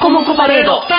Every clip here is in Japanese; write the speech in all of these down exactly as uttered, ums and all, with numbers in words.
コモコパレード。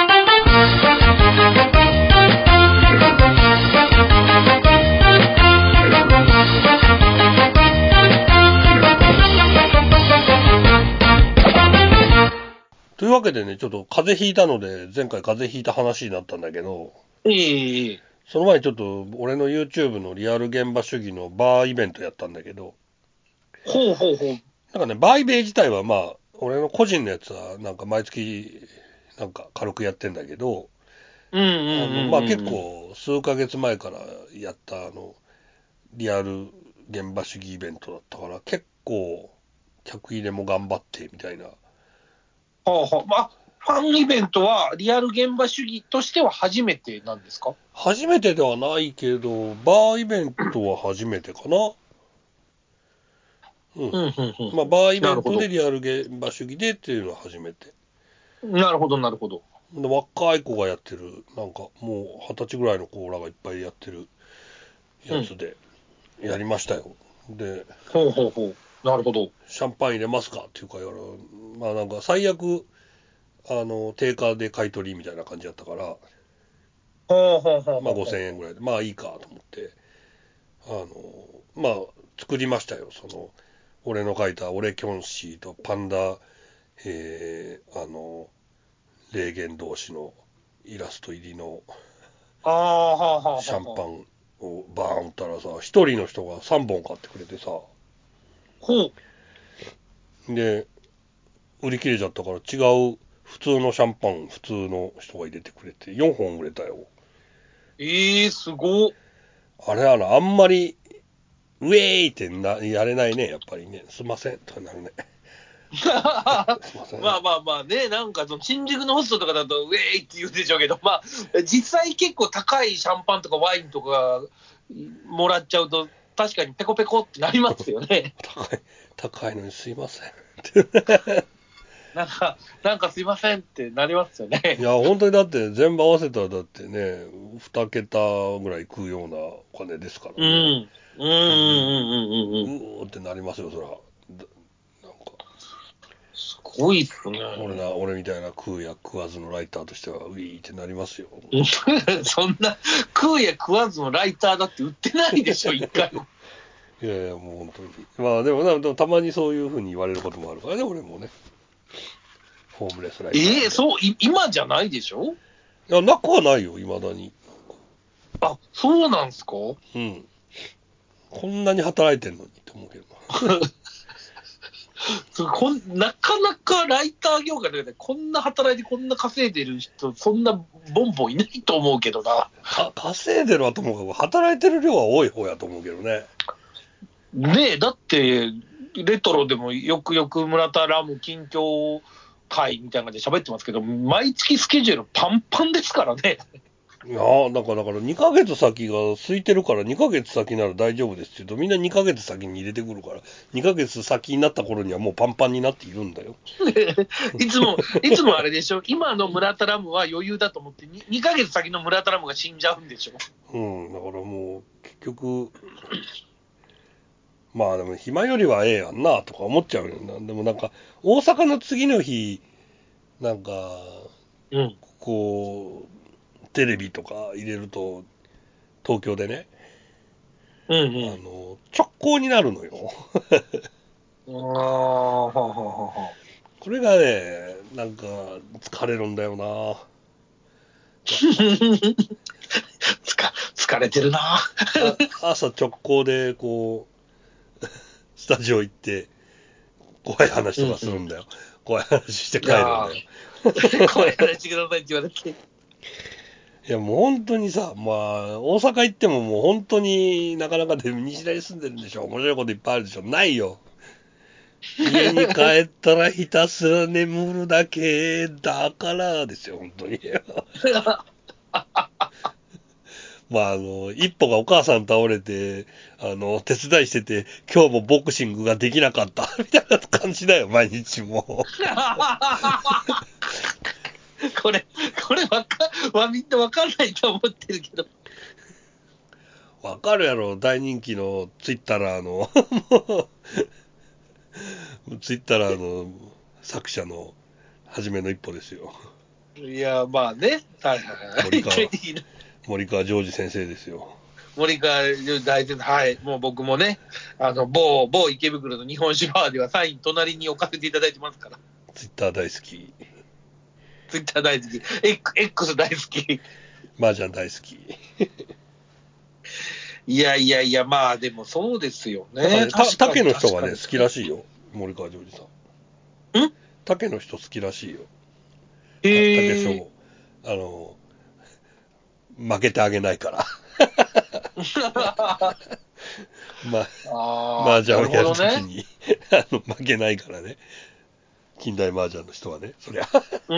というわけでね、ちょっと風邪ひいたので、前回風邪ひいた話になったんだけど、 ええその前にちょっと俺の YouTube のリアル現場主義のバーイベントやったんだけど、 ほうほうほう。 なんかね、バーイベ自体はまあ、俺の個人のやつはなんか毎月なんか軽くやってんだけど、 うんうんうんあの、 うん。 まあ結構数ヶ月前からやったあの、リアル現場主義イベントだったから、結構客入れも頑張ってみたいな。 はあはあ。まあ、ファンイベントはリアル現場主義としては初めてなんですか？ 初めてではないけど、バーイベントは初めてかな。うん。 うんうんうん。 まあ、バーイベントでなるほど。 リアル現場主義でっていうのは初めて。 なるほどなるほど。 で、若い子がやってる、なんかもう二十歳ぐらいの子らがいっぱいやってるうん。 やつでやりましたよ。で、 ほうほうほう。なるほど。 シャンパン入れますかっていうか、まあなんか最悪、あの、定価で買い取りみたいな感じだったから、 ほうほうほうまあほうほごせんえんぐらいで、まあいいかと思って、あの、まあ作りましたよ。その、俺の描いた俺キョンシーとパンダ、えー、あの、霊言同士のイラスト入りのああ、はあはあはあ。 シャンパンをバーン打ったらさ、一人の人がさんぼん買ってくれてさ、 ほう。 で、売り切れちゃったから違う普通のシャンパン、普通の人が入れてくれてよんほん売れたよ。 ええー、すごっ。 あれあの、あんまり、ウェーイってなやれないね、やっぱりね。すいません、となるね。すいません。 まあまあまあね、なんかその新宿のホストとかだとウェイって言うでしょうけど、まあ実際結構高いシャンパンとかワインとかもらっちゃうと確かにペコペコってなりますよね。 高い、高いのにすいません。 なんか、なんかすいませんってなりますよね。 いや、本当にだって全部合わせたらだってね、に桁ぐらい食うようなお金ですからうん。うね。 ん。うんうんうんうんうん。 うーってなりますよ、そら。なんか、 すごいっすね。 俺な、俺みたいな食うや食わずのライターとしては、ウィーってなりますよ。 そんな食うや食わずのライターだって売ってないでしょ、一回も。 いやいや、もう本当に。まあでも、でもたまにそういう風に言われることもあるからね、俺もね。ホームレスライターみたいな。 ええー、そう、い今じゃないでしょ？ いや、なくはないよ、未だに。 あ、そうなんすか？ うん。こんなに働いてんのにって思うけど。 こんなかなかライター業界でこんな働いてこんな稼いでる人、そんなボンボンいないと思うけどな。 か、稼いでるはともかく、働いてる量は多い方やと思うけどね。 ねえ、だって、レトロでもよくよく村田ラム近況会みたいな感じで喋ってますけど、毎月スケジュールパンパンですからね。 いやー、だから、だからにかげつ先が空いてるからにかげつ先なら大丈夫ですって言うと、みんなにかげつ先に入れてくるから、にかげつ先になった頃にはもうパンパンになっているんだよ。 いつも、いつもあれでしょ、今の村田ラムは余裕だと思って 2, にかげつ先の村田ラムが死んじゃうんでしょ。 うん、だからもう、結局、まあでも暇よりはええやんなとか思っちゃうよな。でもなんか、大阪の次の日、なんか、 うん。 こう、テレビとか入れると、東京でね、 うんあうん。 の、直行になるのよ。 ああ、はあはあはあ。 これがね、なんか、疲れるんだよな。 つか疲れてるな。 あ朝直行で、こう、スタジオ行って、怖い話とかするんだよ。怖い話していや帰るんだよ。 ー、怖い話してくださいって言われて。 いや、もう本当にさ、まあ、大阪行ってももう本当になかなかで西成住んでるんでしょ。面白いこといっぱいあるでしょ。ないよ。家に帰ったらひたすら眠るだけだからですよ、本当に。まあ、あの、一歩がお母さん倒れて、あの、手伝いしてて、今日もボクシングができなかった、みたいな感じだよ、毎日もこれ、これわか、わ、みんなわかんないと思ってるけど。 う。わかるやろ、大人気のツイッターの、ツイッターの作者の初めの一歩ですよ。 いや、まあね。はいはい。 森川、森川ジョージ先生ですよ。 森川大先生、はい。もう僕もね、あの、某、某池袋の日本酒バーではサイン隣に置かせていただいてますから。 ツイッター大好き。 ツイッター大好き。X, X 大好き。 麻雀大好き。 いやいやいや、まあでもそうですよね。 なんかね、た竹の人がね、好確かにきらしいよ。森川ジョージさん。 ん竹の人好きらしいよ。たへ竹ー。 賞。あの、負けてあげないから。ま、 ああ、 麻雀をやるなるほどね。 ときに、あの、負けないからね。近代麻雀の人はね、そりゃ。 うん。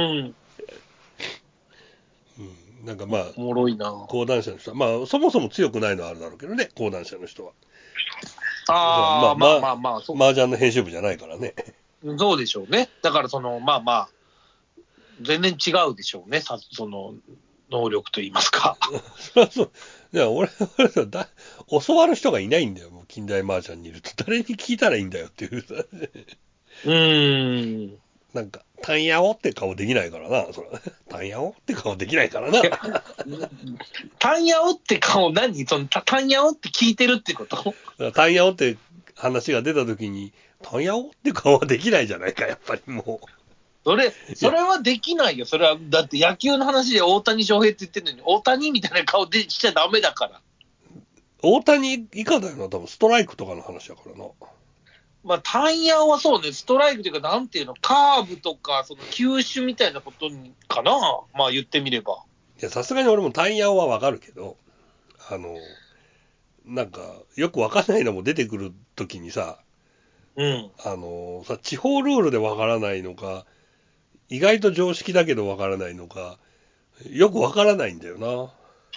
うん、なんかまあ、 おもろいな。 講談社の人は、まあ、そもそも強くないのはあるだろうけどね、講談社の人は。そうまあ、 ああ、まあままあまあ、そあ、麻雀の編集部じゃないからね。 う、そうでしょうね。だからその、まあまあ、全然違うでしょうね。さその、能力と言いますか。 そりゃそう。いや、俺、俺だ、教わる人がいないんだよ、もう近代麻雀にいると。誰に聞いたらいいんだよっていうさ。 うーん。 なんか、タンヤオって顔できないからな、それ。タンヤオって顔できないからな。 いや、タンヤオって顔何その、タタンヤオって聞いてるってことタンヤオって話が出た時に、タンヤオって顔はできないじゃないか、やっぱりもう。 それ、 いや、 それはできないよ。それは、だって野球の話で大谷翔平って言ってるのに、大谷みたいな顔でしちゃダメだから。 大谷以下だよな、多分ストライクとかの話だからな。 まあ、タンヤオはそうね、ストライクというか、なんていうの、カーブとか、その球種みたいなことにかな。まあ言ってみれば。 いや、さすがに俺もタンヤオはわかるけど、あの、なんか、よくわかんないのも出てくるときにさ、 うん。 あの、さ、地方ルールでわからないのか、意外と常識だけどわからないのか、よくわからないんだよな。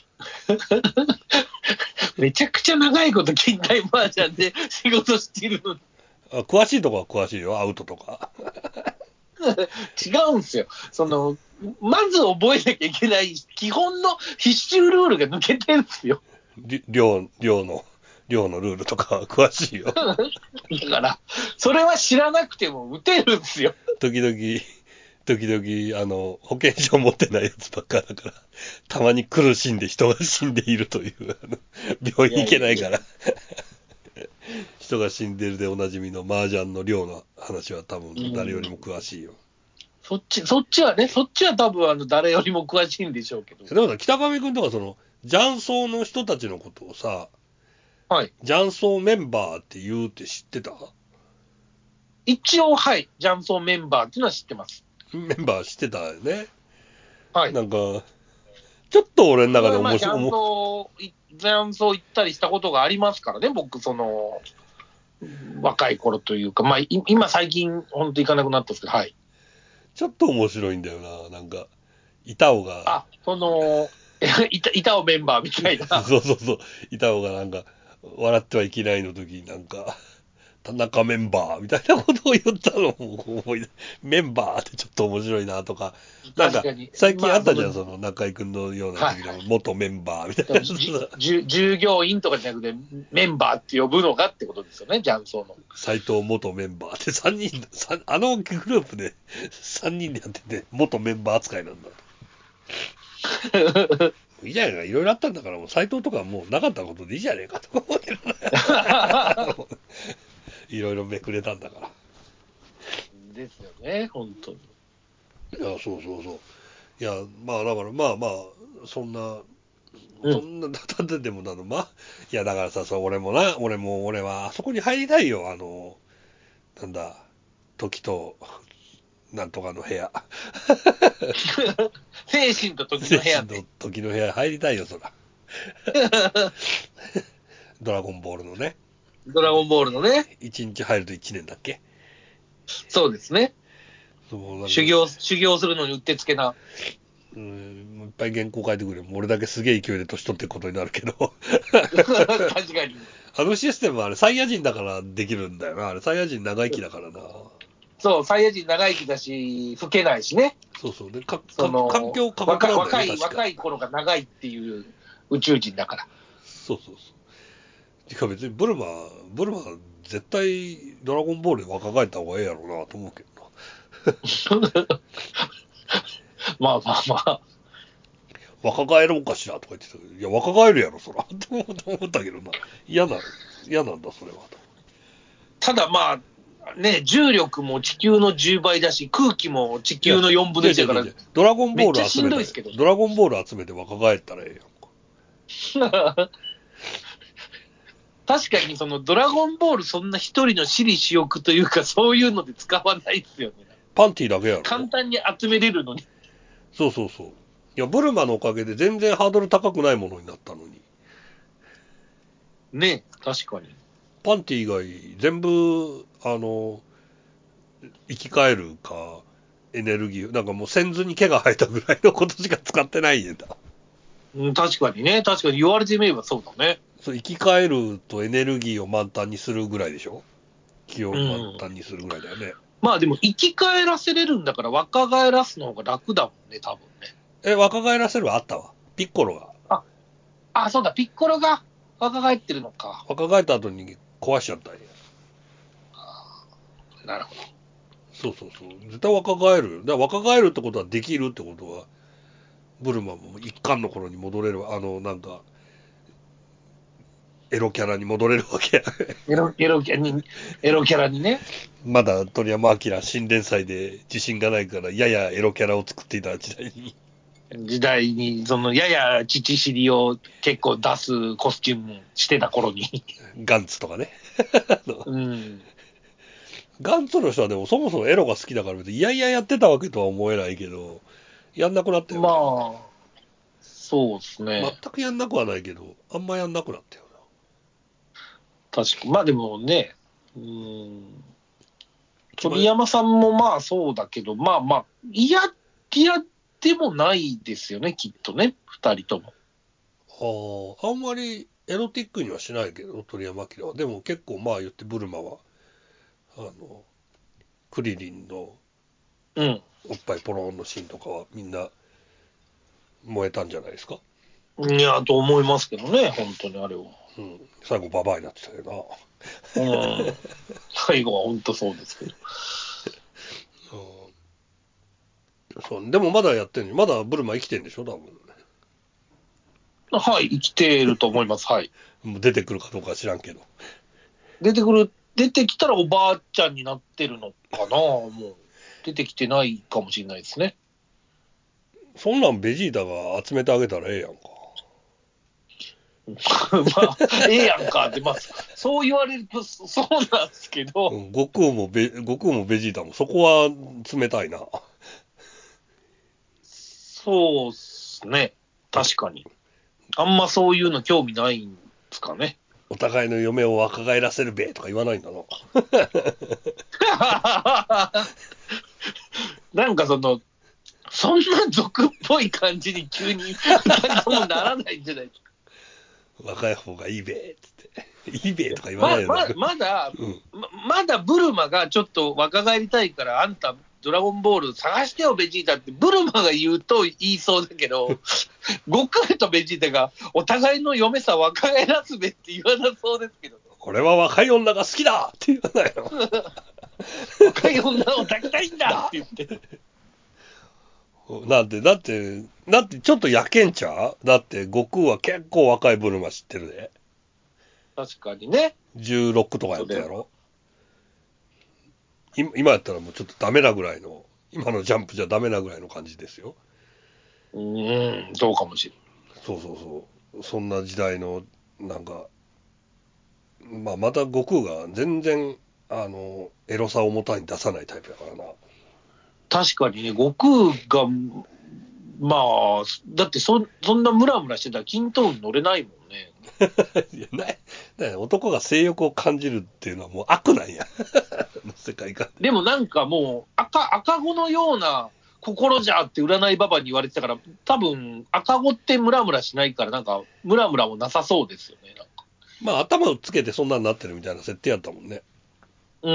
めちゃくちゃ長いこと近代麻雀で仕事してるのに。 あ、詳しいとこは詳しいよ、アウトとか。 違うんですよ。その、まず覚えなきゃいけない基本の必修ルールが抜けてるんですよ。 り量、量の、量のルールとかは詳しいよ。 だから、それは知らなくても打てるんですよ。 時々、時々、あの、保険証持ってないやつばっかだから、たまに苦しんで人が死んでいるという、あの、病院行けないから、人が死んでるでおなじみの麻雀の量の話は多分誰よりも詳しいよ。 そっち、そっちはね、そっちは多分あの誰よりも詳しいんでしょうけど。 だから北上くんとかその、雀荘の人たちのことをさ、 はい。 雀荘メンバーって言うって知ってた？ 一応、はい、ジャンソンメンバーっていうのは知ってます。 メンバー知ってたよね。 はい。 なんか、ちょっと俺の中でまあ、ジャン面白い、 ソー、ジャンソー行ったりしたことがありますからね、僕、その、若い頃というか、まあ、い今最近、本当行かなくなったんですけど、はい。 ちょっと面白いんだよな。なんか、板尾が、 あ、その、いた、いたおメンバーみたいな。 そうそうそう、板尾がなんか、笑ってはいけないの時になんか、田中メンバーみたいなことを言ったのを思い出、メンバーってちょっと面白いなとか、なんか、 確かに。 最近あったじゃん、 まあ、 その中居くんのようなはい、 時でも、 はい。 元メンバーみたいなやつじさ、 じ従業員とかじゃなくて、メンバーって呼ぶのかってことですよね、ジャンソーの。 斎藤元メンバーってさんにん、さんあのグループでさんにんでやってて、元メンバー扱いなんだ。いいじゃないか、いろいろあったんだから、もう斎藤とかもうなかったことでいいじゃねえかとか思ってる。いろいろめくれたんだから。 ですよね、本当に。 いや、そうそうそう。いや、まあだから、まあまあ、そんな、 うん。 そんな、だってでもなの、まあ、いやだからさ、そう、俺もな、俺も、俺は、あそこに入りたいよ、あの、なんだ、時と、なんとかの部屋。 精神と時精神のの部屋で。 時の部屋入りたいよ、そら。ドラゴンボールのね。 ドラゴンボールのね。 一日入ると一年だっけ？ そうですね。 そう、なんか、 修行、修行するのにうってつけな。 うん、いっぱい原稿書いてくれ。俺だけすげえ勢いで年取ってることになるけど。 確かに。 あのシステムはあれ、サイヤ人だからできるんだよな。あれ、サイヤ人長生きだからな。 そう、サイヤ人長生きだし、老けないしね。 そうそう。で、か、か、 その、 環境過酷なんだよね、 若若い、 確か。 若い頃が長いっていう宇宙人だから。 そうそうそう。てか別にブルマ、ブルマ、絶対ドラゴンボールで若返った方がええやろうなと思うけどな。 まあまあまあ。 若返ろうかしらとか言ってたけど、いや、若返るやろ、そら。と思ったけどな。嫌な、嫌なんだ、それは。 ただまあ、ね、重力も地球のじゅうばいだし、空気も地球のよんぶんのいちだから、 ドラゴンボールめっちゃし集めて、 んどいですけど、 ドラゴンボール集めて若返ったらええやんか。 確かにそのドラゴンボールそんな一人の私利私欲というかそういうので使わないですよね。 パンティだけやろ。 簡単に集めれるのに。 そうそうそう。いや、ブルマのおかげで全然ハードル高くないものになったのに。 ね、確かに。 パンティ以外全部、あの、生き返るか、エネルギー、なんかもう線図に毛が生えたぐらいのことしか使ってないんだ。 うん、確かにね。確かに言われてみればそうだね。 そう、生き返るとエネルギーを満タンにするぐらいでしょ？気をう満ん。 タンにするぐらいだよね。 まあでも生き返らせれるんだから若返らすの方が楽だもんね、多分ね。 え、若返らせるはあったわ。ピッコロが。 あ、あ、そうだ、ピッコロが若返ってるのか。 若返った後に壊しちゃったんや。 なるほど。 そうそうそう。絶対若返る。だから若返るってことはできるってことは、ブルマも一巻の頃に戻れる。あの、なんか、エロキャラに戻れるわけや。 エロ、エロキャラに、エロキャラにね。 まだ鳥山明新連載で自信がないから、ややエロキャラを作っていた時代に。 時代に、その、やや乳尻を結構出すコスチュームしてた頃に。 ガンツとかね。 うん。 ガンツの人はでもそもそもエロが好きだから別にいやいややってたわけとは思えないけど、やんなくなったよね。 まあ、そうです全ね。 くやんなくはないけど、あんまやんなくなったよ確かまあでもね、うん。 な。 鳥山さんもまあそうだけど、まあまあ、嫌嫌でもないですよね、きっとね、二人とも。 ああ、あんまりエロティックにはしないけど、鳥山明は。でも結構まあ言ってブルマは、あの、クリリンのうん。 おっぱいポロンのシーンとかはみんな燃えたんじゃないですか。 いや、と思いますけどね、本当にあれは。 うん。最後ババアになってたよな。 うん。最後は本当そうですけど。 うん、そう。でもまだやってんのまだブルマ生きてんでしょ多分。 はい、生きてると思います。はい。 もう出てくるかどうかは知らんけど。 出てくる、出てきたらおばあちゃんになってるのかな、もう。出てきてないかもしれないですね。 そんなんベジータが集めてあげたらええやんか。 まあ、ええやんかって、まあ、そう言われるとそそうなんですけど、 うん、悟空もベ、悟空もベジータもそこは冷たいな。 そうっすね。確かに。あんまそういうの興味ないんですかね。 お互いの嫁を若返らせるべとか言わないんだな。 なんかその、そんな俗っぽい感じに急に二人ともならないんじゃないですか。 若い方がいいべっつって。いいべとか言わなま、 いよな。 ま、まだ、 うん。 ま、まだブルマがちょっと若返りたいから、あんたドラゴンボール探してよ、ベジータって、ブルマが言うと言いそうだけど、悟空とベジータがお互いの嫁さ若返らすべって言わなそうですけど、 俺は若い女が好きだって言わないの。 若い女を抱きたいんだって言って。 なんて、だって、だってちょっとやけんちゃうだって悟空は結構若いブルマ知ってるで。 確かにね。 じゅうろくとかやったやろ。今今やったらもうちょっとダメなぐらいの、今のジャンプじゃダメなぐらいの感じですよ。 うーん、そうかもしれそうそうそう。そんな時代の、なんか、まあ、また悟空が全然、あの、エロさをもたに出さないタイプやからな。 確かにね、悟空が、まあ、だってそそんなムラムラしてたら均等に乗れないもんね。 いや、ない。だから男が性欲を感じるっていうのはもう悪なんや。世界観で。 でもなんかもう赤、赤子のような心じゃって占いババに言われてたから、多分赤子ってムラムラしないから、なんかムラムラもなさそうですよね。なんかまあ、頭をつけてそんなになってるみたいな設定やったもんね。 うん。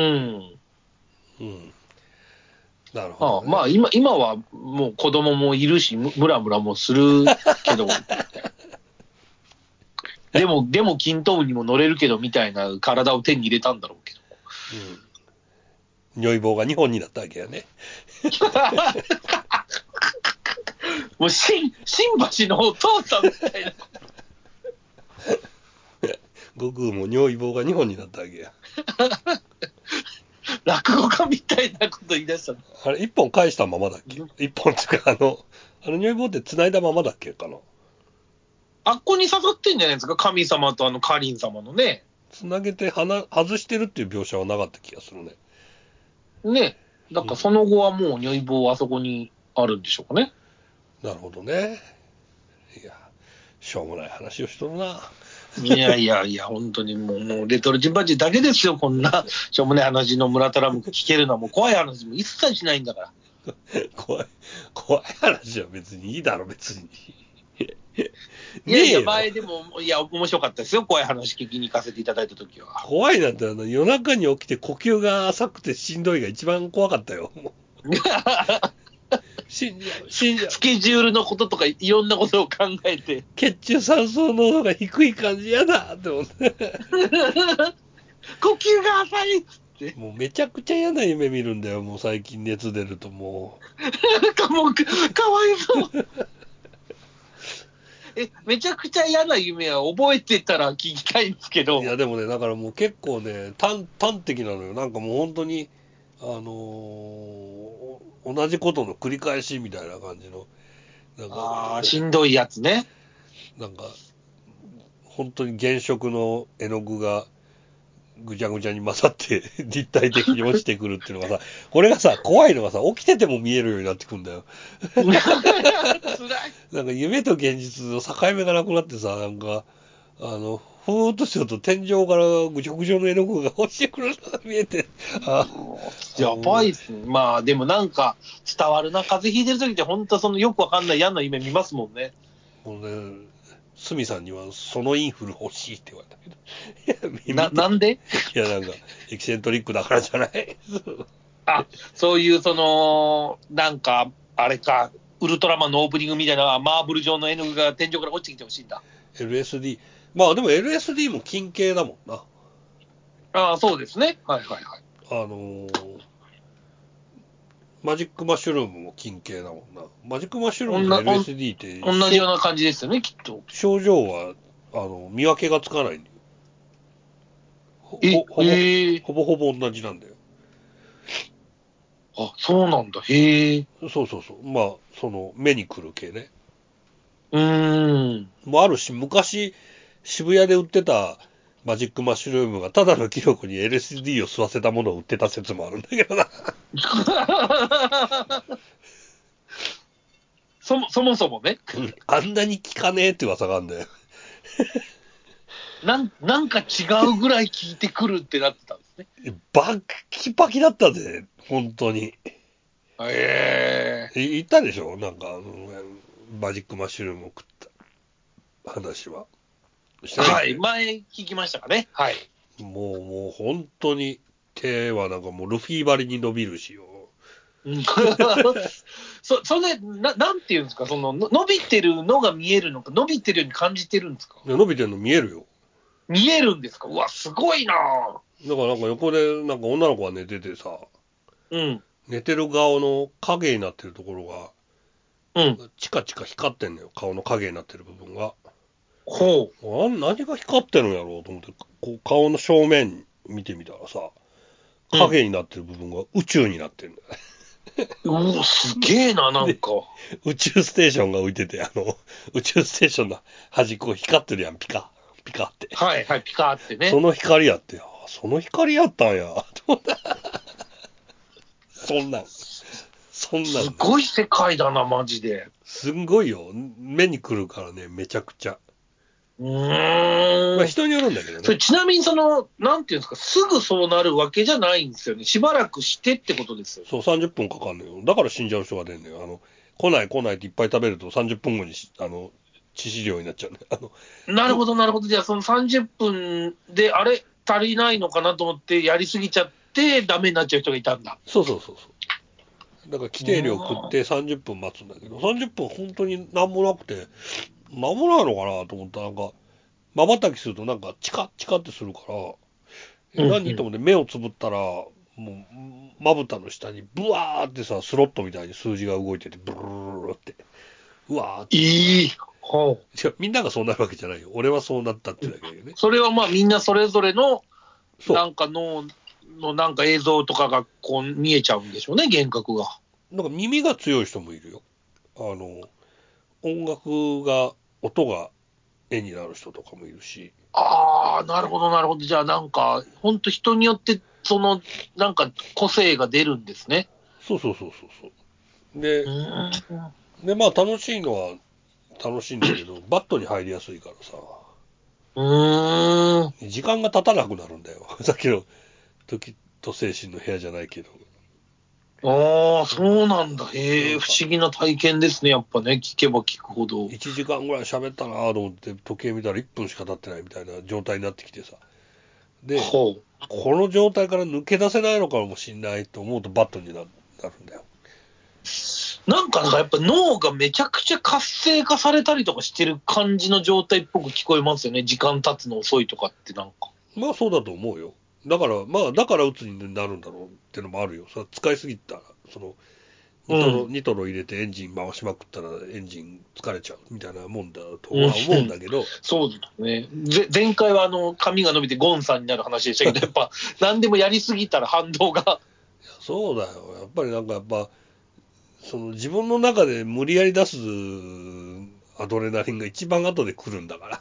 うん。なるほああどね。 まあ今、今はもう子供もいるし、ムムラムラもするけど、でも、でも均等にも乗れるけどみたいな体を手に入れたんだろうけど。 うん。如意棒がにほんになったわけやね。 もう新、新橋のお父さんみたいな。 悟空も尿意棒がにほんになったわけや。 落語家みたいなこと言い出したの。 あれ、いっぽん返したままだっけ？ いっ 本っていうか、あの、あの尿意棒って繋いだままだっけかな。 あっこに刺さってんじゃないですか、神様とあのカリン様のね。 繋げて鼻外してるっていう描写はなかった気がするね。 ね。だからその後はもう如意棒はあそこにあるんでしょうかね。 なるほどね。いや、しょうもない話をしとるな。 いやいやいや、本当にもう、もうレトロチンパンジーだけですよ、こんなしょうもない話の村田ラムク聞けるのは。もう怖い話も一切しないんだから。 怖い、怖い話は別にいいだろ、別に。 いやいや、 ねえよ。 前でも、いや、面白かったですよ、怖い話聞きに行かせていただいたときは。 怖いなんて、あの、夜中に起きて呼吸が浅くてしんどいが一番怖かったよ。もう死んじゃう、死んじゃう。 スケジュールのこととかいろんなことを考えて。 血中酸素濃度が低い感じやだって思って。 呼吸が浅いっつって。 もうめちゃくちゃ嫌な夢見るんだよ、もう最近熱出るともかもうか、かわいそう。え、めちゃくちゃ嫌な夢は覚えてたら聞きたいんですけう。 ど。 いやでもね、だからもう結構ね、端、端的なのよ。なんかもう本当に、あのー同じことの繰り返しみたいな感じの、なんか、 ああ、しんどいやつね。 なんか、本当に原色の絵の具がぐちゃぐちゃに混ざって立体的に落ちてくるっていうのがさ、これがさ、怖いのがさ、起きてても見えるようになってくんだよ。 辛い。 なんか夢と現実の境目がなくなってさ、なんか、あの、ふーっとすると天井からぐちゃぐちゃの絵の具が落ちてくるのが見えて、あ、 やばいっすね。まあ、でもなんか伝わるな。風邪ひいてる時って本当そのよくわかんない嫌な夢見ますもんね。 もうね、スミさんにはそのインフル欲しいって言われたけど。いや、 な、 見て。 なんでいや、なんか、エキセントリックだからじゃない。 あ、そういうその、なんか、あれか、ウルトラマンのオープニングみたいなマーブル状の絵の具が天井から落ちてきてほしいんだ。 エルエスディー。まあでも エルエスディー も金系だもんな。 ああ、そうですね。はいはいはい。 あのーマジックマッシュルームも金系だもんな。マジックマッシュルームとおんな、おんエルエスディー って同じような感じですよね、きっと。 症状はあの見分けがつかないんだよ。ほえ、 ほほぼへえ。 ほぼほぼ同じなんだよ。 あ、そうなんだ。へえ。 そうそうそう。まあ、その目に来る系ね。 うーん。 もあるし、昔渋谷で売ってたマジックマッシュルームがただのキノコに エルエスディー を吸わせたものを売ってた説もあるんだけどな。 そも、そもそもね。 あんなに効かねえって噂があるんだよ。 なん、なんか違うぐらい聞いてくるってなってたんですね。 バッキバキだったぜ、本当に。 へえ。 い言ったでしょなんか、あのマジックマッシュルームを食った話は。してないっはい。 け？ 前聞きましたかね。はい。 もう、もう本当に手はなんかもうルフィ張りに伸びるしよ。 うんそ、それ、な、なんていうんですか、その、の伸びてるのが見えるのか、伸びてるように感じてるんですか？ 伸びてるの見えるよ。 見えるんですか？うわ、すごいなぁ。 だからなんか横でなんか女の子が寝ててさ、 うん、 寝てる顔の影になってるところが、 うん。 チカチカ光ってんのよ。顔の影になってる部分が。 ほあ何が光ってるんやろうと思って、こう顔の正面見てみたらさ、 う。うん。 影になってる部分が宇宙になってるんだよ。 うお、すげえな、なんで、 か。 宇宙ステーションが浮いてて、あの、宇宙ステーションの端っこ光ってるやん、ピカ、ピカって。 はい、はい、ピカーってね。 その光やって、あその光やったんや、と思った。そんなん、そんなんすごい世界だな、マジで。 すんごいよ。目に来るからね、めちゃくちゃ。 うまーん。 あ人によるんだけどそれね。 ちなみにその、なんていうんですか、すぐそうなるわけじゃないんですよね。しばらくしてってことですよね。 そう、さんじゅっぷんかかんのよ。だから死んじゃう人が出るんだよ。あの、来ない来ないっていっぱい食べるとさんじゅっぷんごにしあの、致死量になっちゃうんだよ。あの、ぶなるほど、なるほど。じゃあ、そのさんじゅっぷんで、あれ、足りないのかなと思って、やりすぎちゃって、ダメになっちゃう人がいたんだ。 そうそうそうそう。だから規定量食っうてさんじゅっぷん待つんだけど、さんじゅっぷん本当になんもなくて、なんもないのかなと思ったら、なんか、瞬きするとなんかチカッチカってするから、え、 ん、うん、 何と思って目をつぶったら、もう、まぶたの下にブワーってさ、スロットみたいに数字が動いてて、ブルルルルって。 うわーって。 いい。ほう。 違う、みんながそうなるわけじゃないよ。俺はそうなったってだけだよね。 それはまあみんなそれぞれの、 そう。 なんか脳のなんか映像とかがこう見えちゃうんでしょうね、幻覚が。 なんか耳が強い人もいるよ。あの、音楽が、音が絵になる人とかもいるし。 ああ、なるほど、なるほど。じゃあなんか、本当人によって、その、なんか個性が出るんですね。 そうそうそうそうそう。で、 うーん。 で、まあ楽しいのは楽しいんだけど、バットに入りやすいからさ、 うーん。 時間が経たなくなるんだよ。さっきの時と精神の部屋じゃないけど。 ああ、そうなんだ。へえ、 なんか、 不思議な体験ですね。やっぱね、聞けば聞くほど。 いちじかんぐらい喋ったなと思って時計見たらいっぷんしか経ってないみたいな状態になってきてさ。で、 ほう。 この状態から抜け出せないのかもしんないと思うとバットになるんだよ。 なんか、なんかやっぱ脳がめちゃくちゃ活性化されたりとかしてる感じの状態っぽく聞こえますよね。時間経つの遅いとかってなんか。 まあそうだと思うよ。だから、まあだから鬱になるんだろうってのもあるよ。それ使いすぎたら、その、ニトロ、 うん。 ニトロ入れてエンジン回しまくったらエンジン疲れちゃうみたいなもんだとうん、 は思うんだけど。 そうですね。ぜ前回はあの髪が伸びてゴンさんになる話でしたけど、やっぱ何でもやりすぎたら反動が。 そうだよ。やっぱりなんかやっぱ、その自分の中で無理やり出すアドレナリンが一番後で来るんだから。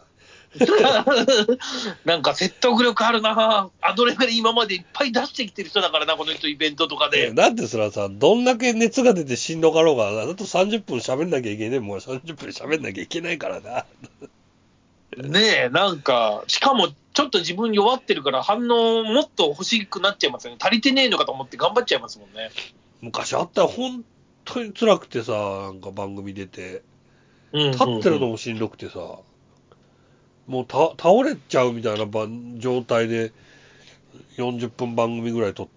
なんか説得力あるな。アドレナリン今までいっぱい出してきてる人だからな、この人イベントとかで。 だってそれはさ、どんだけ熱が出てしんどかろうが、あとさんじゅっぷん喋んなきゃいけねえ。もうさんじゅっぷん喋んなきゃいけないからな。 ねえ、なんか、しかもちょっと自分弱ってるから反応もっと欲しくなっちゃいますよね。足りてねえのかと思って頑張っちゃいますもんね。 昔あったら本当に辛くてさ、なんか番組出て、 うんうん立ってるうん。 のもしんどくてさ、もうた倒れちゃうみたいな番状態でよんじゅっぷん番組ぐらい撮って、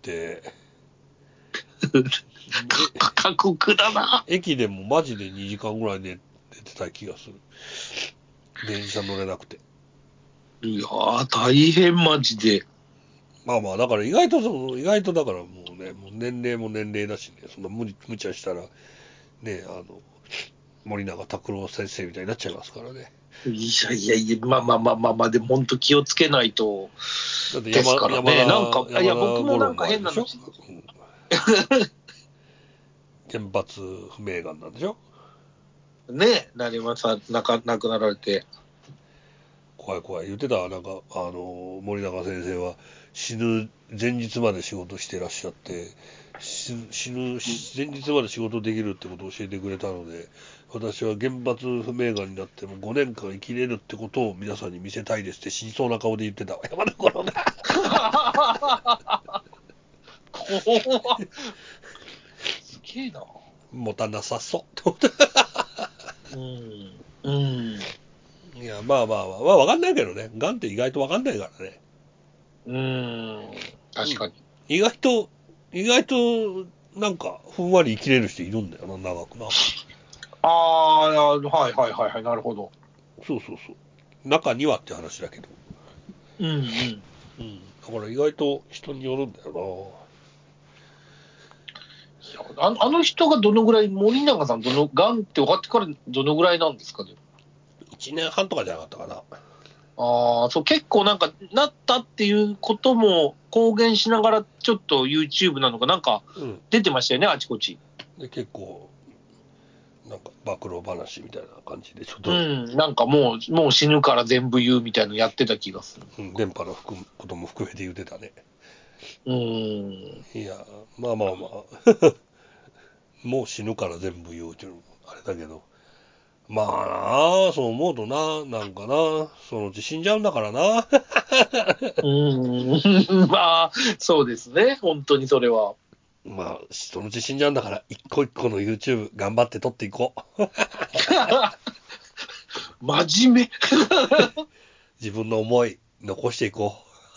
か過酷だな。 え駅でもマジでにじかんぐらい寝寝てた気がする。電車乗れなくて。 いやー、大変マジで。 まあまあ、だから意外とその、意外とだからもうね、もう年齢も年齢だしね、そんな無理無茶したら、ね、あの、森永卓郎先生みたいになっちゃいますからね。 いやいやいや、まあまあまあまあまあ、でも本当気をつけないとだってです山、山田、 からね。なんか、い山田や、僕も五郎なんかもあれでしょ、 変なのし、 うん、原発不明がんなんでしょ。 ね、成馬さん、亡く亡くなられて。 怖い怖い。言ってたわ。なんか、あの、森永先生は死ぬ前日まで仕事してらっしゃって、死ぬ、死ぬ前日まで仕事できるってことを教えてくれたので、私は原発不明がんになってもごねんかん生きれるってことを皆さんに見せたいですって死にそうな顔で言ってたわ。山田五郎が。 怖っ。すげえな。 持たなさそう。 うん。うん。 いや、まあまあまあ、まあわかんないけどね。がんって意外とわかんないからね。 うん。確かに。 意外と、意外と、なんか、ふんわり生きれる人いるんだよな、長くな。 ああ、はいはいはいはい、なるほど。 そうそうそう。中にはって話だけど。 うんうん。 うん。だから意外と人によるんだよいやあのあの人がどのぐらい、森永さん、どの、がんって分かってからどのぐらいなんですかね。 な。一年半とかじゃなかったかな。 ああ、そう、結構なんか、なったっていうことも公言しながら、ちょっと YouTube なのか、なんかうん。 出てましたよね、あちこち。 で、結構、なんか、暴露話みたいな感じで、ちょっうと、 ん、なんかもう、もう死ぬから全部言うみたいなのやってた気がする。 うん、電波の含むことも含めて言ってたね。 うーん。 いや、まあまあまあ、もう死ぬから全部言うっていうのもあれだけど。まあな、そう思うとな、なんかな、そのうち死んじゃうんだからな。 うーん、まあ、そうですね、本当にそれは。 まあ、そのうち死んじゃうんだから、一個一個の YouTube 頑張って撮っていこう。 真面目。 自分の思い、残していこ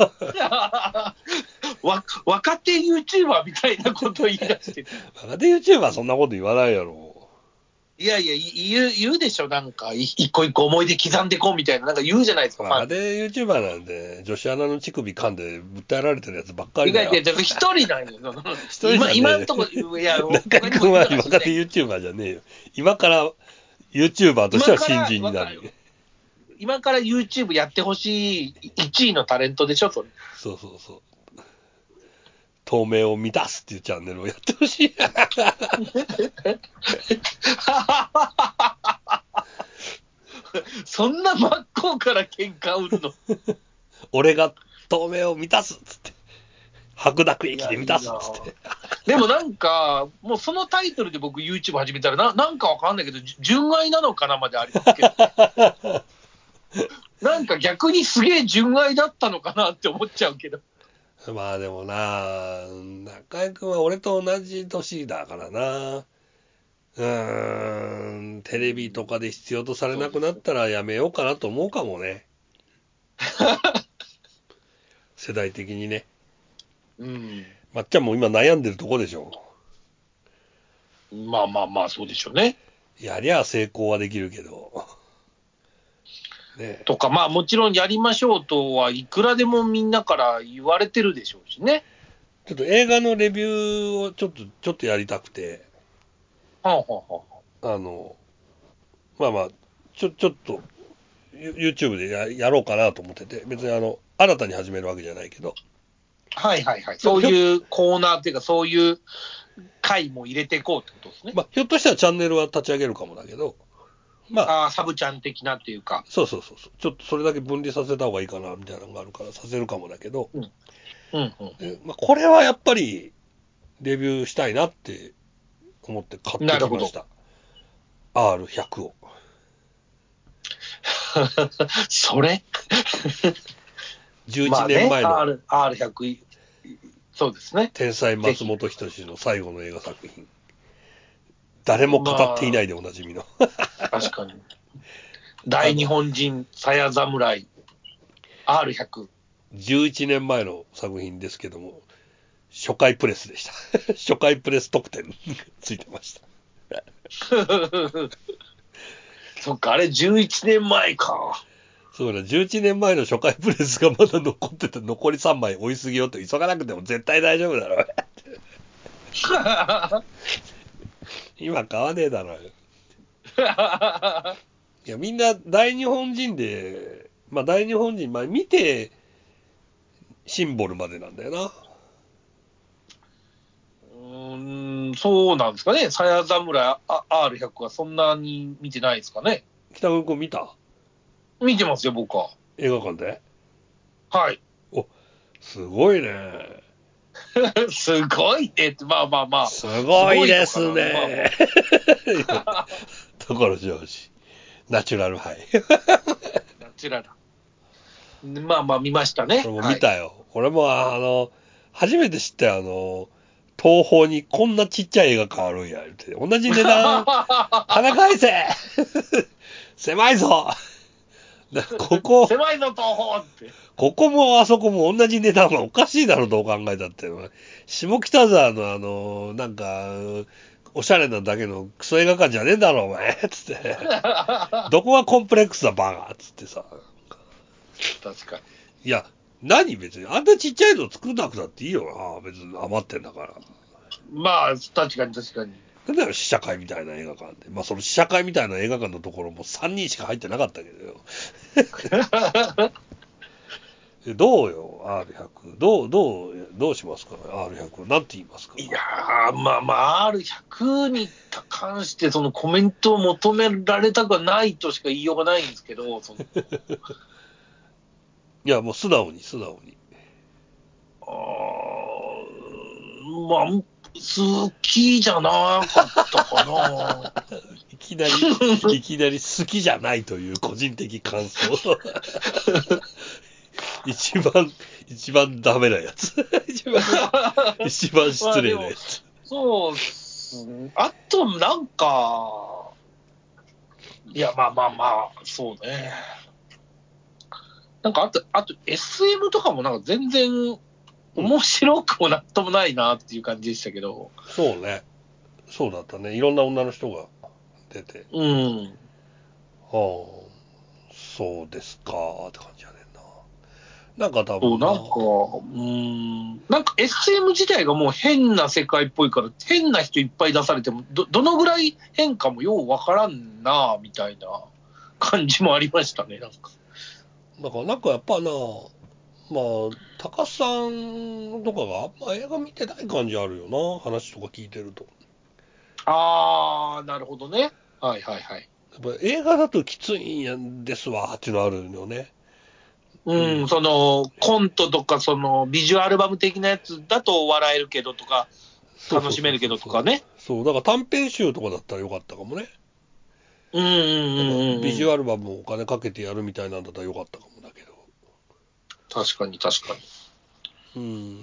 わ若手 YouTuber みたいなこと言い出してる。 う。若手 YouTuber はそんなこと言わないやろ。 いやいや、言う、言うでしょ、なんか、い一個一個思い出刻んでこうみたいな、なんか言うじゃないですか、ファンに。 若手 YouTuber なんで、女子アナの乳首噛んで訴えられてるやつばっかり意外と、 だよ。 いや一人なんよ。その一人じ今、 ゃねえよ。 今んとこ、いや、 中居他にもいる君は若手かもしれない。 YouTuber じゃねえよ。今から YouTuber としては新人になる。 今から YouTube やってほしいいちいのタレントでしょ、それ。 そうそうそう。透明を満たすっていうチャンネルをやってほしい。 そんな真っ向から喧嘩売るの。 俺が透明を満たすっつって。白濁液で満たすっつって。 でもなんか、もうそのタイトルで僕 YouTube 始めたらな、なんかわかんないけど、純愛なのかなまでありますけど。なんか逆にすげえ純愛だったのかなって思っちゃうけど。 まあでもな、中居君は俺と同じ年だからな。うーん、テレビとかで必要とされなくなったらやめようかなと思うかもね。世代的にね。 うん。 まっちゃんも今悩んでるとこでしょ。 まあまあまあ、そうでしょうね。 やりゃ成功はできるけど。ね、 とか、まあもちろんやりましょうとはいくらでもみんなから言われてるでしょうしね。 ちょっと映画のレビューをちょっと、ちょっとやりたくて。 はあはあはあの、まあまあ、ちょ、ちょっと、YouTube で や, やろうかなと思ってて、別にあの、新たに始めるわけじゃないけど。 はいはいはい。そういうコーナーっていうか、そういう回も入れていこうってことですね。 まあ、ひょっとしたらチャンネルは立ち上げるかもだけど、まあ、 ああ、サブちゃん的なっていうか。 そうそうそうそう、ちょっとそれだけ分離させた方がいいかなみたいなのがあるからさせるかもだけど、 うん。うんうん。 でまあ、これはやっぱりレビューしたいなって思って買ってきました。アールひゃく を。 それじゅういちねんまえの、 まあね、アールひゃく、そうですね。 天才松本人志の最後の映画作品。誰も語っていないでおなじみの。 まあ、確かに。大日本人鞘侍 アールひゃく。 じゅういちねんまえの作品ですけども、初回プレスでした。初回プレス特典ついてました。 そっか、あれじゅういちねんまえか。 そうだ、じゅういちねんまえの初回プレスがまだ残ってて、残りさんまい追いすぎよと急がなくても絶対大丈夫だろ。今買わねえだろ。いや、みんな大日本人で、まあ大日本人、まあ見て、シンボルまでなんだよな。 うーん、そうなんですかね。鞘侍 アールひゃく はそんなに見てないですかね。 北村君見た？ 見てますよ、僕は。 映画館で？ はい。 お、すごいね。 すごいねって、まあまあまあ。 すごいですすごいのかなまあまね。所ジョージ。ナチュラルハイ。 あ、ナチュラル。まあまあ見ましたね。 これも見たよ。はい、俺もあの、初めて知ったよ、あの、東宝にこんなちっちゃい映画館あるんや、って。同じ値段、金返せ狭いぞここ、 狭いぞ、東宝って。 ここもあそこも同じ値段はおかしいだろ、どう考えたって。下北沢のあの、なんか、おしゃれなだけのクソ映画館じゃねえんだろ、お前つって。どこがコンプレックスだ、バカつってさ。 確かに。 いや、何別に。あんなちっちゃいの作んなくたっていいよな。別に余ってんだから。 まあ、確かに確かに。 なんだよ、試写会みたいな映画館で。まあ、その試写会みたいな映画館のところもさんにんしか入ってなかったけどよ。どうよ、アールひゃく。どう、どう、どうしますか、アールひゃく。なんて言いますか。 いやー、まあまあ、アールひゃく に関して、そのコメントを求められたくはないとしか言いようがないんですけど、そのいや、もう素直に、素直に。 あまあ、好きじゃなかったかな。 いきなり、いきなり好きじゃないという個人的感想。一番、一番ダメなやつ。一番、一番失礼なやつ。 そうっすね。あと、なんか、いや、まあまあまあ、そうね。なんか、あと、あと、エスエム とかもなんか全然面白くもなんともないなっていう感じでしたけど。 そうね。そうだったね。いろんな女の人が出て。 うん。 はあ、そうですかって感じやねんな。 なんか多分そう、なんか、うーん、なんか エスエム 自体がもう変な世界っぽいから、変な人いっぱい出されても、ど、どのぐらい変かもようわからんな、みたいな感じもありましたね、なんか。 だからなんかやっぱな、まあ、高須さんとかがあんま映画見てない感じあるよな、話とか聞いてると。 あー、なるほどね。はいはいはい。 やっぱ映画だときついんですわっていうのあるよね。ううん、 ん。 その、コントとか、その、ビジュアルバム的なやつだと笑えるけどとか、 そうそうそう楽しめるけそうそう。 どとかね。 そう、だから短編集とかだったらよかったかもね。 うんうんうんなんかうんうん。 ビジュアルバムをお金かけてやるみたいなんだったらよかったかもだけど。 確かに確かに。 うん、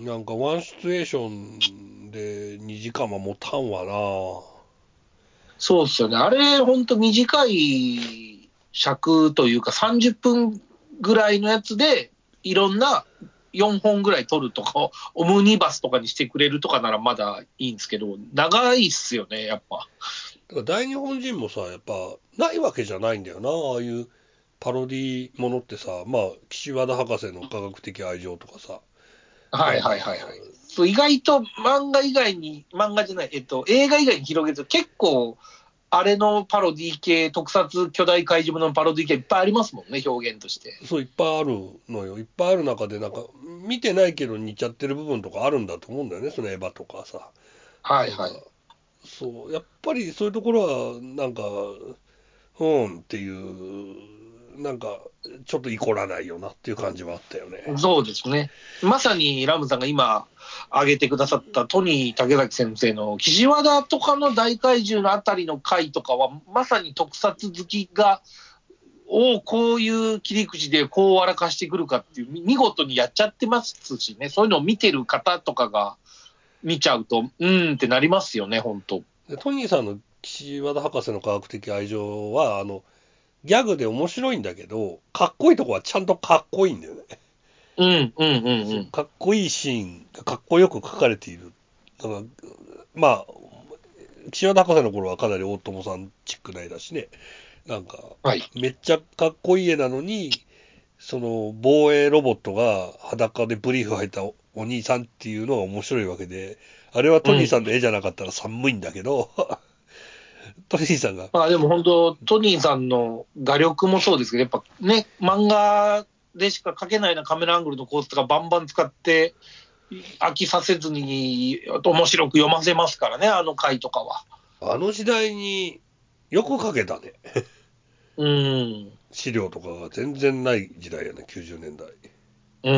なんかワンシチュエーションでにじかんは持たんわな。 そうっすよね。あれ、ほんと短い尺というかさんじゅっぷんぐらいのやつで、いろんなよんほんぐらい撮るとか、オムニバスとかにしてくれるとかならまだいいんですけど、長いっすよね、やっぱ。 だから大日本人もさ、やっぱないわけじゃないんだよな。ああいうパロディものってさ、まあ、岸和田博士の科学的愛情とかさ、 はいなんか、 はいはいはい。そう意外と漫画以外に、漫画じゃない、えっと、映画以外に広げると結構、あれのパロディ系、特撮巨大怪獣のパロディ系いっぱいありますもんね、表現として。 そういっぱいあるのよ。いっぱいある中で、なんか、見てないけど似ちゃってる部分とかあるんだと思うんだよね、そのエヴァとかさ。なんか、 はいはい。 そう、やっぱりそういうところは、なんか、うんっていう、なんか、ちょっといこらないよなっていう感じはあったよね。 そうですね。まさにラムさんが今挙げてくださったトニー竹崎先生の岸和田とかの大怪獣のあたりの回とかは、まさに特撮好きが、をこういう切り口でこう笑かしてくるかっていう、見事にやっちゃってますしね、そういうのを見てる方とかが見ちゃうと、うーんってなりますよね、本当。 でトニーさんの岸和田博士の科学的愛情は、あの、ギャグで面白いんだけど、かっこいいとこはちゃんとかっこいいんだよね。 うん、うん、うん、うそう、 ん。 かっこいいシーンがかっこよく書かれている。だから、まあ、岸和田博士の頃はかなり大友さんチックな絵だしね。なんか、 はい。 めっちゃかっこいい絵なのに、その防衛ロボットが裸でブリーフ履いたお兄さんっていうのが面白いわけで、あれはトニーうん。 さんの絵じゃなかったら寒いんだけど、トニーさんが、 まあでも本当、トニーさんの画力もそうですけど、やっぱね、漫画でしか描けないようなカメラアングルの構図とかバンバン使って、飽きさせずに面白く読ませますからね、あの回とかは。 あの時代によく描けたね。 うん。 資料とかが全然ない時代やね、きゅうじゅうねんだい。 うん。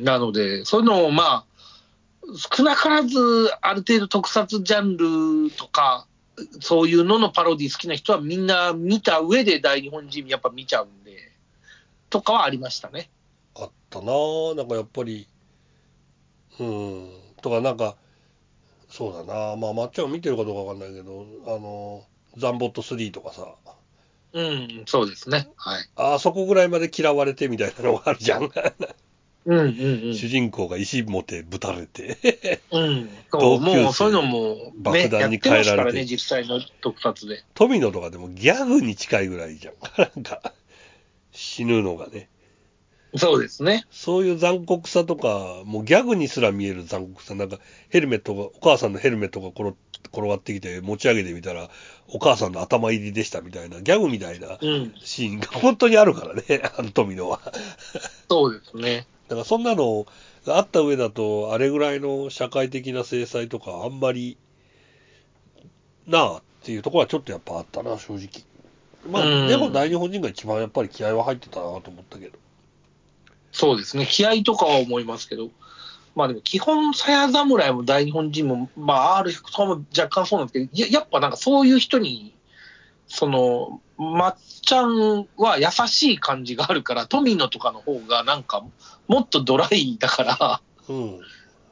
なので、そういうのをまあ、少なからずある程度特撮ジャンルとか、そういうののパロディ好きな人はみんな見た上で大日本人やっぱ見ちゃうんで、とかはありましたね。 あったなぁ。なんかやっぱり、うん。とかなんか、そうだな。まあ、まっちゃんが見てるかどうかわかんないけど、あの、ザンボットスリーとかさ、 うん、そうですね。はい。 あそこぐらいまで嫌われてみたいなのがあるじゃん。 うんうん主人公が石持てぶたれて、 うん。うん。そう、 同級もうそういうの生もね、や爆弾にってますからね、 変えられて、 実際の特撮で。 富野とかでもギャグに近いぐらいじゃん。なんか、死ぬのがね。 そうですね。 そういう残酷さとか、もうギャグにすら見える残酷さ。なんか、ヘルメットが、お母さんのヘルメットが転転がってきて持ち上げてみたら、お母さんの頭入りでしたみたいな、ギャグみたいなうん。 シーンが本当にあるからね、あの富野は。 そうですね。 だからそんなのがあった上だと、あれぐらいの社会的な制裁とかあんまりなあっていうところはちょっとやっぱあったな、正直。 うまあ、でも大ん。 日本人が一番やっぱり気合は入ってたなと思ったけど。 そうですね。気合とかは思いますけど。まあでも基本、鞘侍も大日本人も、まあ アールひゃく とかも若干そうなんですけど、ややっぱなんかそういう人に、その、まっちゃんは優しい感じがあるから、富野とかの方がなんか、もっとドライだから、 うん。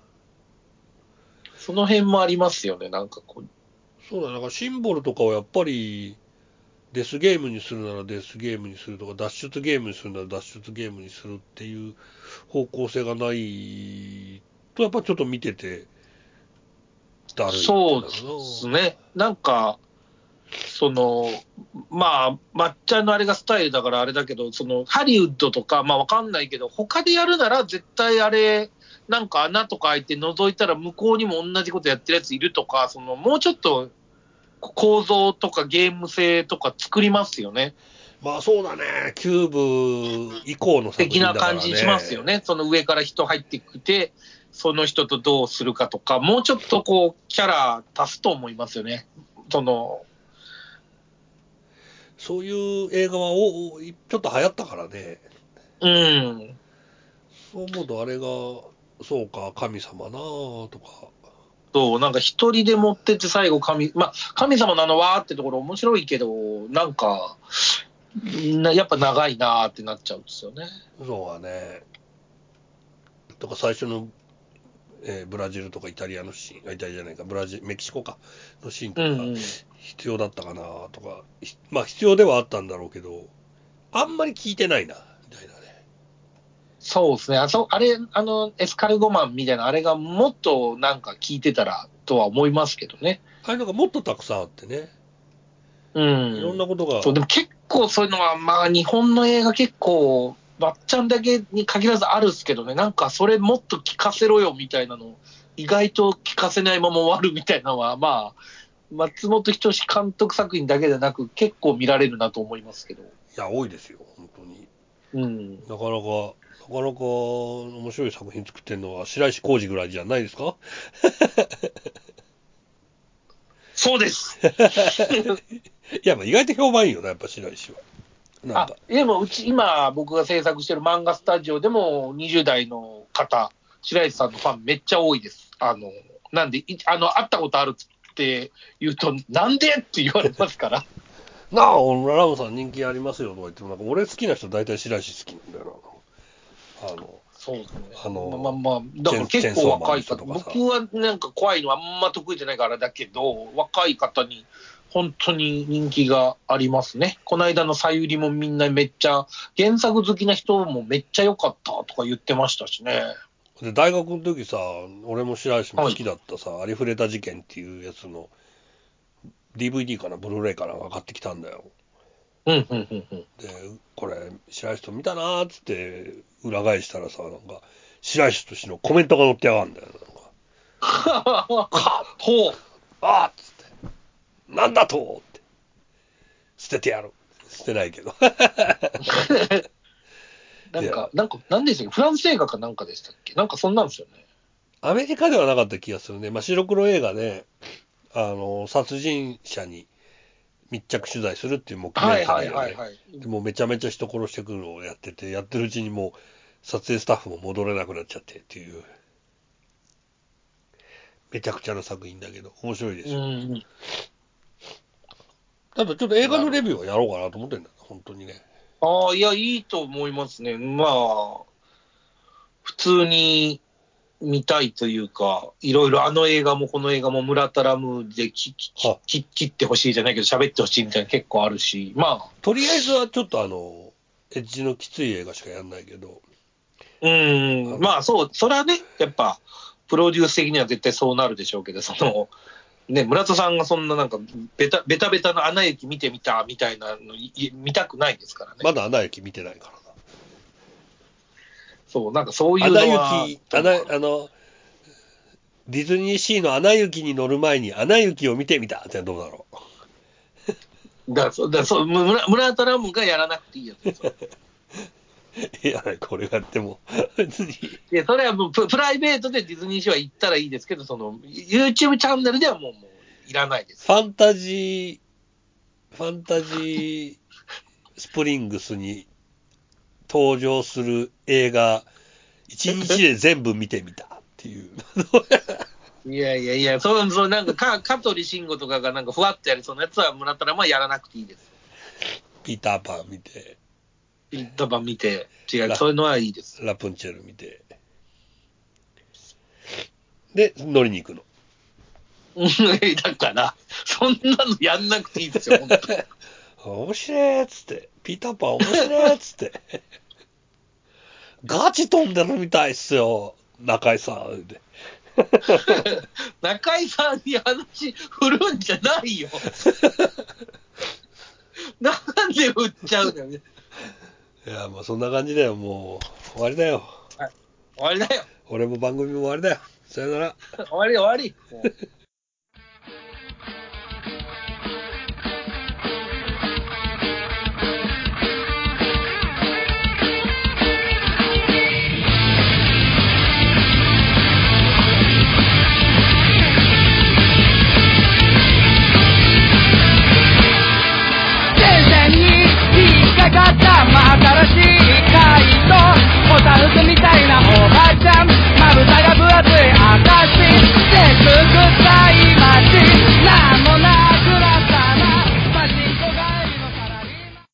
その辺もありますよね、なんかこう。 そうだ、なんかシンボルとかはやっぱり、デスゲームにするならデスゲームにするとか、脱出ゲームにするなら脱出ゲームにするっていう方向性がないと、やっぱちょっと見ててだるいってそうでなるな。 すね。なんか、 その、まあ、まっちゃんのあれがスタイルだからあれだけど、その、ハリウッドとか、まあわかんないけど、他でやるなら絶対あれ、なんか穴とか開いて覗いたら向こうにも同じことやってるやついるとか、その、もうちょっと構造とかゲーム性とか作りますよね。 まあそうだね、キューブ以降の作的な品だからね。 感じしますよね。その上から人入ってきて、その人とどうするかとか、もうちょっとこう、キャラ足すと思いますよね。その、 そういう映画はおちょっと流行ったからね。 うん。 そう思うとあれが、そうか、神様なあとか。 そう、なんか一人で持ってって最後神、まあ、神様なのはってところ面白いけど、なんか、なやっぱ長いなーってなっちゃうんですよね。 そうはね。とか最初の、えーブラジルとかイタリアのシーン、あイタリアじゃないか、ブラジル、メキシコか、のシーンとか、 うんうん。 必要だったかなとか、ひまあ必要ではあったんだろうけど、あんまり聞いてないな、みたいなね。 そうですね。あそ、あれ、あの、エスカルゴマンみたいな、あれがもっとなんか聞いてたらとは思いますけどね。 ああいうのがもっとたくさんあってね、 ういろんなん。 ことが、 そう、でも結構そういうのは、まあ日本の映画結構、ばっちゃんだけに限らずあるっすけどね、なんかそれもっと聞かせろよみたいなの、意外と聞かせないまま終わるみたいなのは、まあ、松本人志監督作品だけでなく、結構見られるなと思いますけど。 いや、多いですよ、本当に。 うん。 なかなか、なかなか面白い作品作ってるのは白石浩二ぐらいじゃないですか。 そうですいや、まあ意外と評判いいよな、やっぱ白石は。なんあ、 か。 でもうち、今僕が制作してる漫画スタジオでもにじゅう代の方、白石さんのファンめっちゃ多いです。あの、なんで、いあの、会ったことあるって言うと、なんでって言われますから。 なあ、俺ラムさん人気ありますよとか言っても、なんか俺好きな人大体白石好きなんだよな。あの、 そうですね。 あまあまあの、 まあ、だチェン、チェから結構ンソーマンの若い方、 人とかさ。 僕はなんか怖いのあんま得意じゃないからあれだけど、若い方に本当に人気がありますね。この間のさゆりもみんなめっちゃ、原作好きな人もめっちゃ良かったとか言ってましたしね。 で、大学の時さ、俺も白石も好はい。 きだったさ、ありふれた事件っていうやつの ディーブイディー かな、ブルーレイかな、買ってきたんだよ。 うん、うん、うん、うん。 で、これ、白石と見たなーっつって、裏返したらさ、なんか、白石としてのコメントが載ってやがるんだよ。なんか、カほう。 ッあーっつって、なんだとって、捨ててやる。捨てないけど。 なんか、 いや、 なんか、なんでしたっけフランス映画かなんかでしたっけなんかそんなんですよね。 アメリカではなかった気がするね。まあ、白黒映画で、あの、殺人者に密着取材するっていうモキュメンはいはいタリーでね。 はいはい。 でもめちゃめちゃ人殺してくるのをやってて、やってるうちにもう撮影スタッフも戻れなくなっちゃってっていう、めちゃくちゃな作品だけど、面白いでうすよ。 ん。 ただちょっと映画なるほど。 のレビューはやろうかなと思ってんだよ、本当にね。 ああ、いや、いいと思いますね。まあ、普通に見たいというか、いろいろあの映画もこの映画も村田ラムでききは、 き切ってほしいじゃないけど、喋ってほしいみたいなの結構あるし、まあ、 とりあえずはちょっとあの、エッジのきつい映画しかやんないけど、 うーん、 あの、 まあそう、それはね、やっぱ、プロデュース的には絶対そうなるでしょうけど、その、ね、村田さんがそんななんか、ベタベタベタのアナ雪見てみたみたいなのい見たくないですからね。 まだアナ雪見てないからな。 そう、なんかそういうアナのは、 雪、アナ、 どうかな。 あの、ディズニーシーのアナ雪に乗る前にアナ雪を見てみたってどうだろだからそだからそう村村田ラムがやらなくていいやつですよ。 う。いや、これがでも、別に。 いや、それはもうププライベートでディズニーシーは行ったらいいですけど、その YouTube チャンネルではもう、もういらないです。 ファンタジー、ファンタジースプリングスに登場する映画、一日で全部見てみたっていう。 いやいやいや、そう、そう、なんか、か、香取慎吾とかがなんかふわってやりそうなやつは村田ラムはやらなくていいです。 ピーターパン見て、 ピッタパン見て、違う、 ラ、 そういうのはいいです。 ラプンチェル見て、で、乗りに行くの。 うんだから、そんなのやんなくていいですよ、本当。 面白いっつって、ピーターパン面白いっつって、ガチ飛んでるみたいっすよ、中井さん。で中井さんに話振るんじゃないよ。なんで振っちゃうんだよね。 いや、もうそんな感じだよ。もう終わりだよ。 はい、終わりだよ。 俺も番組も終わりだよ。さよなら。 終わり終わり。もう